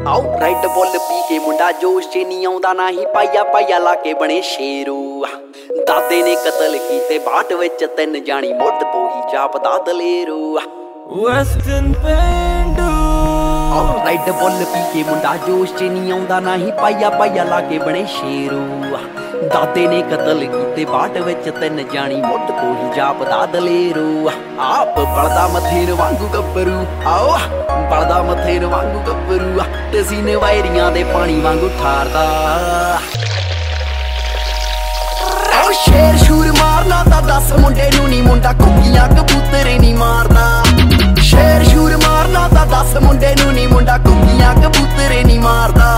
ਆਓ ਰਾਈਟ ਬੁੱਲ ਪੀ ਕੇ ਮੁੰਡਾ ਜੋਸ਼ 'ਚ ਨਹੀਂ ਆਉਂਦਾ ਨਾ ਹੀ ਪਾਇਆ ਲਾ ਕੇ ਬਣੇ ਸ਼ੇਰੂ ਦਾਦੇ ਨੇ ਕਤਲ ਕੀਤੇ ਬਾਟ ਵਿੱਚ 3 ਜਾਣੀ ਮੁੱਢ ਤੋਂ ਹੀ ਜਾਪਦਾ ਦਲੇਰੂ ਵੈਸਟਰਨ ਪੇਂਡੂ ਆਓ ਰਾਈਟ ਬੁੱਲ ਪੀ ਕੇ ਮੁੰਡਾ ਜੋਸ਼ 'ਚ ਨਹੀਂ ਆਉਂਦਾ ਨਾ ਹੀ ਪਾਇਆ ਲਾ ਕੇ ਬਣੇ ਸ਼ੇਰੂ ਦਾਦੇ ਨੇ ਕਤਲ ਕੀਤੇ ਬਾਟ ਵਿੱਚ 3 ਜਾਣੀ ਮੁੱਢ ਤੋਂ ਹੀ ਜਾਪਦਾ ਦਲੇਰੂ ਆਪ ਬਲਦਾ ਮਥੇਰ ਵਾਂਗੂ ਗੱਭਰੂ ਆਓ ਬਲਦਾ ਮਥੇਰ ਵਾਂਗੂ ਗੱਭਰੂ ਤੇ ਸੀਨੇ ਵਾਇਰੀਆਂ ਦੇ ਪਾਣੀ ਵਾਂਗੂ ਠਾਰਦਾ ਆਓ ਸ਼ੇਰ ਸ਼ੂਰ ਮਾਰਨਾ ਤਾਂ 10 ਮੁੰਡੇ ਨੂੰ ਨੀ ਮੁੰਡਾ ਕੁੱਕੀਆਂ ਕਬੂਤਰੇ ਨੀ ਮਾਰਦਾ ਸ਼ੇਰ ਸ਼ੂਰ ਮਾਰਨਾ ਤਾਂ 10 ਮੁੰਡੇ ਨੂੰ ਨੀ ਮੁੰਡਾ ਕੁੱਕੀਆਂ ਕਬੂਤਰੇ ਨੀ ਮਾਰਦਾ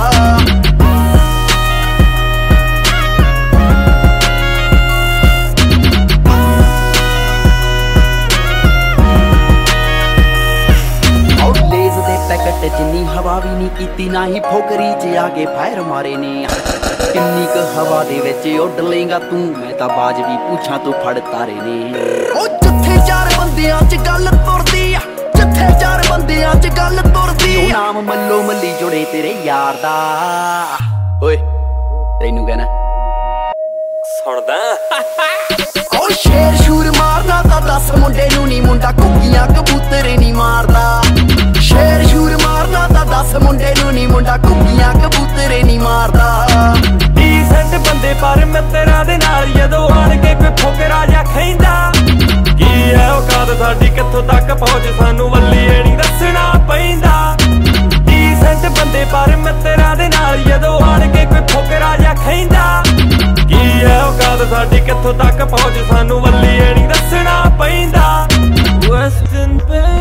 ਪੈਕਟ ਜਿੰਨੀ ਹਵਾ ਵੀ ਨਹੀਂ ਕੀਤੀ ਨਾ ਹੀ ਫੋਕਰੀ 'ਚ ਆ ਕੇ ਫਾਇਰ ਮਾਰੇ ਨੇ ਕਿੰਨੀ ਕੁ ਹਵਾ ਦੇ ਵਿੱਚ ਉੱਡ ਲੇਗਾ ਤੂੰ ਮੈਂ ਤਾਂ ਬਾਜ ਵੀ ਪੁੱਛਾਂ ਤੂੰ ਫੜ ਤਾਰੇ ਨੇ ਉਹ ਜਿੱਥੇ 4 ਬੰਦਿਆਂ 'ਚ ਗੱਲ ਤੁਰਦੀ ਆ ਜਿੱਥੇ 4 ਬੰਦਿਆਂ 'ਚ ਗੱਲ ਤੁਰਦੀ ਉਹ ਨਾਮ ਮੱਲੋ ਮੱਲੀ ਜੁੜੇ ਤੇਰੇ ਯਾਰ ਦਾ ਓਏ ਤੈਨੂੰ ਕਹਿਣਾ ਸੁਣਦਾ ਉਹ ਸ਼ੇਰ ਸ਼ੂਰ ਮਾਰਨਾ ਤਾਂ 10 ਮੁੰਡੇ ਨੂੰ ਨੀ ਮੁੰਡਾ ਕੁੱਕੀਆਂ ਕਬੂਤਰੇ ਨੀ ਮਾਰਦਾ ਸ਼ੇਰ ਸ਼ੂਰ ਮਾਰਨਾ ਤਾਂ 10 ਮੁੰਡੇ ਨੂੰ ਨੀ ਮੁੰਡਾ ਕੁੱਕੀਆਂ ਕਬੂਤਰੇ ਨੀ ਮਾਰਦਾ ਡੀਸੈਂਟ ਬੰਦੇ ਪਰ ਮਿੱਤਰਾਂ ਦੇ ਨਾਲ ਜਦੋਂ ਆਣ ਕੇ ਕੋਈ ਫੋਕਰਾ ਜਾਂ ਖੈਂਦਾ ਕੀ ਐ ਔਕਾਤ ਸਾਡੀ ਕਿੱਥੋਂ ਤੱਕ ਪਹੁੰਚ ਸਾਨੂੰ ਵੱਲੀ ਨੀ ਦੱਸਣਾ ਪੈਂਦਾ ਡੀਸੈਂਟ ਬੰਦੇ ਪਰ ਮਿੱਤਰਾਂ ਦੇ ਨਾਲ ਜਦੋਂ ਆਣ ਕੇ ਕੋਈ ਫੋਕਰਾ ਜਾਂ ਖੈਂਦਾ ਕੀ ਐ ਔਕਾਤ ਸਾਡੀ ਕਿੱਥੋਂ ਤੱਕ ਪਹੁੰਚ ਸਾਨੂੰ ਵੱਲੀ ਨੀ ਦੱਸਣਾ ਪੈਂਦਾ ਵੈਸਟਰਨ